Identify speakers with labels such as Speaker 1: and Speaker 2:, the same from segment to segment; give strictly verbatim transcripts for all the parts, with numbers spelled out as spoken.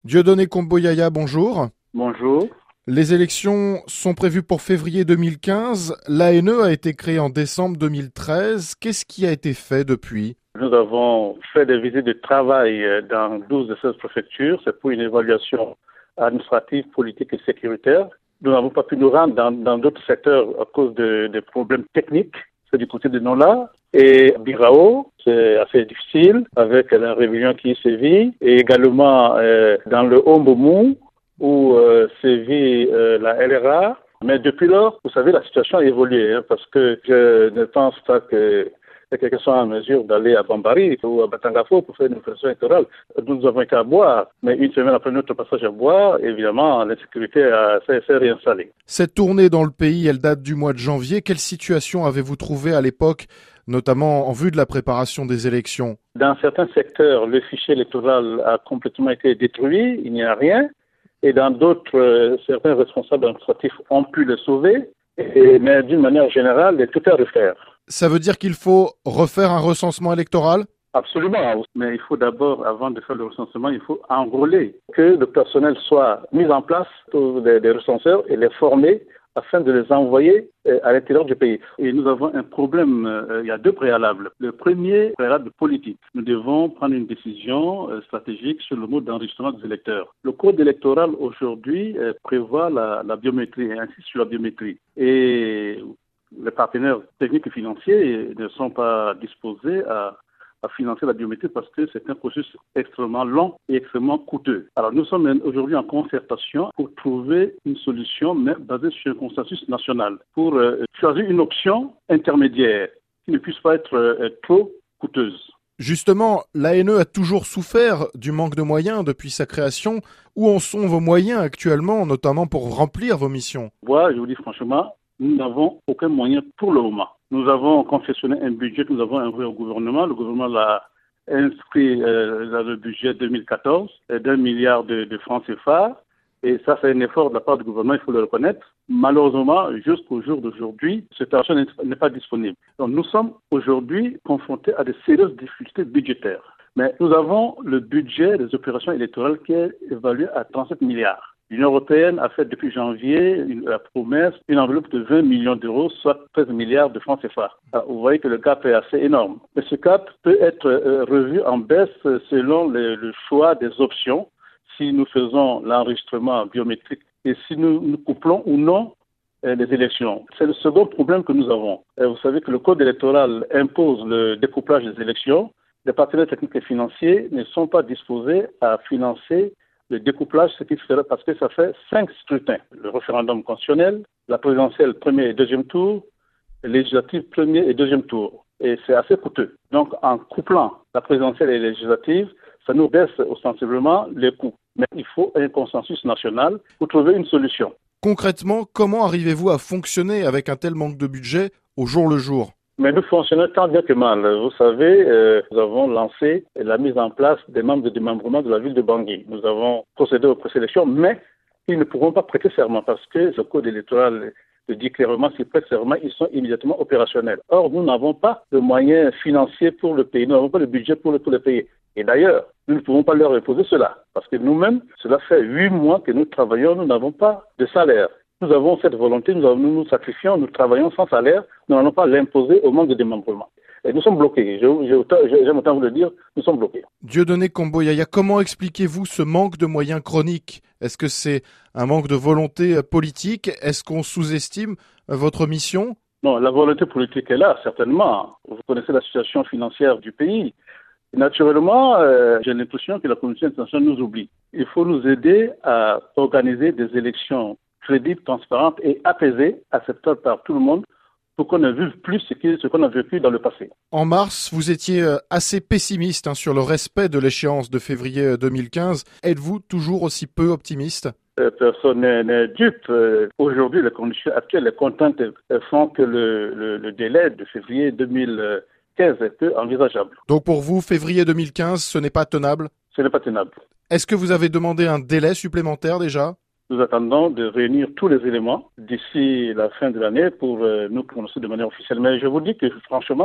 Speaker 1: Dieudonné Komboyaya, bonjour.
Speaker 2: Bonjour.
Speaker 1: Les élections sont prévues pour février deux mille quinze. L'A N E a été créée en décembre deux mille treize. Qu'est-ce qui a été fait depuis?
Speaker 2: Nous avons fait des visites de travail dans douze de seize préfectures. C'est pour une évaluation administrative, politique et sécuritaire. Nous n'avons pas pu nous rendre dans, dans d'autres secteurs à cause de, de problèmes techniques. C'est du côté de Nola. Et Birao, c'est assez difficile avec la rébellion qui sévit. Et également euh, dans le Haut-Mbomou, où euh, sévit euh, la L R A. Mais depuis lors, vous savez, la situation a évolué, hein, parce que je ne pense pas que quelqu'un soit en mesure d'aller à Bambari ou à Batangafo pour faire une opération électorale. Nous avons été à boire, mais une semaine après notre passage à boire, évidemment, l'insécurité s'est réinstallée.
Speaker 1: Cette tournée dans le pays, elle date du mois de janvier. Quelle situation avez-vous trouvé à l'époque, notamment en vue de la préparation des élections?
Speaker 2: Dans certains secteurs, le fichier électoral a complètement été détruit, il n'y a rien. Et dans d'autres, euh, certains responsables administratifs ont pu le sauver, et, mais d'une manière générale, tout est à refaire.
Speaker 1: Ça veut dire qu'il faut refaire un recensement électoral?
Speaker 2: Absolument, mais il faut d'abord, avant de faire le recensement, il faut enrôler, que le personnel soit mis en place, des, des recenseurs, et les former afin de les envoyer à l'intérieur du pays. Et nous avons un problème, euh, il y a deux préalables. Le premier préalable politique. Nous devons prendre une décision euh, stratégique sur le mode d'enregistrement des électeurs. Le code électoral aujourd'hui euh, prévoit la, la biométrie et insiste sur la biométrie. Et les partenaires techniques et financiers ne sont pas disposés à à financer la biométrie parce que c'est un processus extrêmement long et extrêmement coûteux. Alors nous sommes aujourd'hui en concertation pour trouver une solution mais basée sur un consensus national pour euh, choisir une option intermédiaire qui ne puisse pas être euh, trop coûteuse.
Speaker 1: Justement, l'A N E a toujours souffert du manque de moyens depuis sa création. Où en sont vos moyens actuellement, notamment pour remplir vos missions?
Speaker 2: Moi, je vous dis franchement, nous n'avons aucun moyen pour le moment. Nous avons confectionné un budget que nous avons envoyé au gouvernement. Le gouvernement l'a inscrit euh, dans le budget deux mille quatorze d'un milliard de, de francs C F A. Et ça, c'est un effort de la part du gouvernement, il faut le reconnaître. Malheureusement, jusqu'au jour d'aujourd'hui, cet argent n'est pas disponible. Donc nous sommes aujourd'hui confrontés à de sérieuses difficultés budgétaires. Mais nous avons le budget des opérations électorales qui est évalué à trente-sept milliards. L'Union européenne a fait depuis janvier une, la promesse d'une enveloppe de vingt millions d'euros, soit treize milliards de francs C F A. Alors, vous voyez que le gap est assez énorme. Mais ce gap peut être euh, revu en baisse selon le, le choix des options, si nous faisons l'enregistrement biométrique et si nous, nous couplons ou non euh, les élections. C'est le second problème que nous avons. Et vous savez que le code électoral impose le découplage des élections. Les partenaires techniques et financiers ne sont pas disposés à financer le découplage, ce qui ferait parce que ça fait cinq scrutins. Le référendum constitutionnel, la présidentielle premier et deuxième tour, le législatif premier et deuxième tour. Et c'est assez coûteux. Donc, en couplant la présidentielle et la législative, ça nous baisse ostensiblement les coûts. Mais il faut un consensus national pour trouver une solution.
Speaker 1: Concrètement, comment arrivez-vous à fonctionner avec un tel manque de budget au jour le jour?
Speaker 2: Mais nous fonctionnons tant bien que mal. Vous savez, euh, nous avons lancé la mise en place des membres de démembrement de la ville de Bangui. Nous avons procédé aux présélections, mais ils ne pourront pas prêter serment parce que le code électoral le dit clairement, s'ils prêtent serment, ils sont immédiatement opérationnels. Or, nous n'avons pas de moyens financiers pour le pays, nous n'avons pas de budget pour le, pour le pays. Et d'ailleurs, nous ne pouvons pas leur imposer cela parce que nous-mêmes, cela fait huit mois que nous travaillons, nous n'avons pas de salaire. Nous avons cette volonté, nous, avons, nous nous sacrifions, nous travaillons sans salaire, nous n'allons pas l'imposer au manque de démembrement. Et nous sommes bloqués, j'aime autant vous le dire, nous sommes bloqués.
Speaker 1: Dieudonné Komboyaya, comment expliquez-vous ce manque de moyens chroniques? Est-ce que c'est un manque de volonté politique? Est-ce qu'on sous-estime votre mission?
Speaker 2: Non, la volonté politique est là, certainement. Vous connaissez la situation financière du pays. Naturellement, euh, j'ai l'impression que la communauté internationale nous oublie. Il faut nous aider à organiser des élections crédibles, transparentes et apaisées, acceptables par tout le monde, pour qu'on ne vive plus ce qu'on a vécu dans le passé.
Speaker 1: En mars, vous étiez assez pessimiste hein, sur le respect de l'échéance de février deux mille quinze. Êtes-vous toujours aussi peu optimiste?
Speaker 2: euh, Personne n'est dupe. Euh, Aujourd'hui, les conditions actuelles, les contraintes font que le, le, le délai de février deux mille quinze est peu envisageable.
Speaker 1: Donc pour vous, février deux mille quinze, ce n'est pas tenable?
Speaker 2: Ce n'est pas tenable.
Speaker 1: Est-ce que vous avez demandé un délai supplémentaire déjà?
Speaker 2: Nous attendons de réunir tous les éléments d'ici la fin de l'année pour euh, nous prononcer de manière officielle. Mais je vous dis que franchement,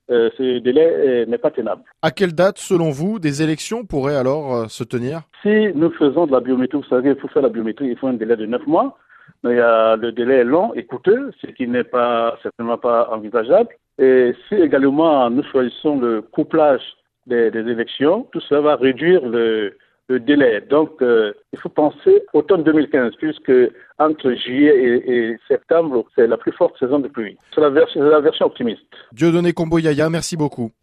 Speaker 2: euh, ce délai euh, n'est pas tenable.
Speaker 1: À quelle date, selon vous, des élections pourraient alors euh, se tenir?
Speaker 2: Si nous faisons de la biométrie, vous savez, pour faire la biométrie, il faut un délai de neuf mois. Mais euh, le délai est long et coûteux, ce qui n'est pas certainement pas envisageable. Et si également nous choisissons le couplage des, des élections, tout cela va réduire le, le délai. Donc, euh, il faut penser automne deux mille quinze, puisque entre juillet et, et septembre, c'est la plus forte saison de pluie. C'est la, vers- c'est la version optimiste.
Speaker 1: Dieudonné Kombo-Yaya, merci beaucoup.